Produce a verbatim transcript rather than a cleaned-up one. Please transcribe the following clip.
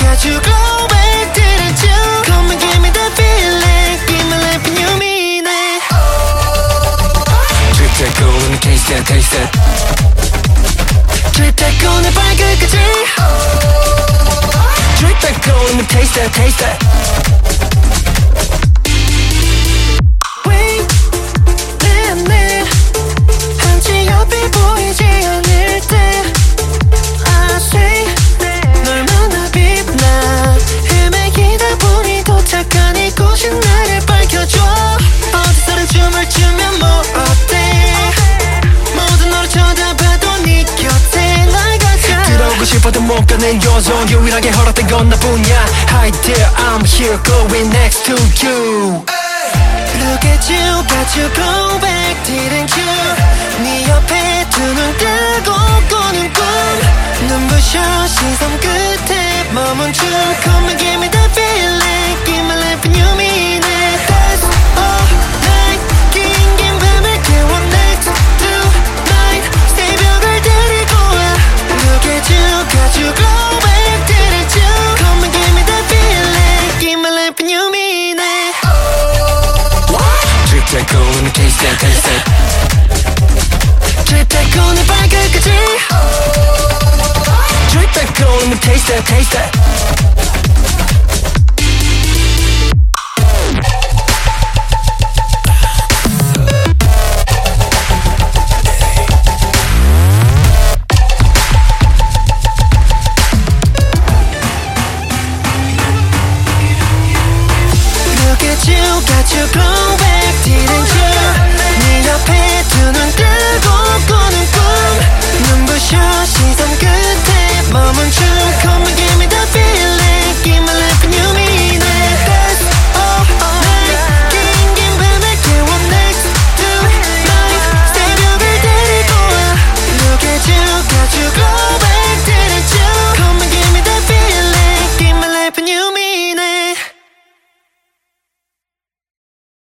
got you glow back, didn't you? Come and give me that feeling, give me life and you mean it. Drip that go, let me taste that, taste that. Drip that go, 내 발끝까지. Drip that go, let me taste that, taste that. 나를 밝혀줘 어디서든 춤을 추면 뭐 어때 모든 너를 쳐다봐도 네 곁에 날 가져 들어오고 싶어도 못 가는 요소 유일하게 허락된 건 나뿐이야 Hi there I'm here going next to you Look at you got you go back didn't you 네 옆에 두 눈 뜨고 꾸는 꿈 눈부셔 시선 끝에 머문 춤 Come and give me that feeling Give my life and you mean it That's all night 긴긴 밤을 깨워 next tonight 새벽을 데리고 와 Look at you got you glow back didn't you Come and give me that feeling Give my life and you mean it Drip that go let me taste that taste that Drip that go 내 발끝까지 Drip that go let me taste that taste that You got you glow back didn't you 네 옆에 두 눈 뜨고 꾸는 꿈 눈부셔 시선 끝에 머문 춤 Come and give me that feeling Give my life and you mean it That's all night 긴긴 밤을 깨워 next tonight 새벽을 데리고 와 Look at you got you glow back didn't you Come and give me that feeling Give my life and you mean it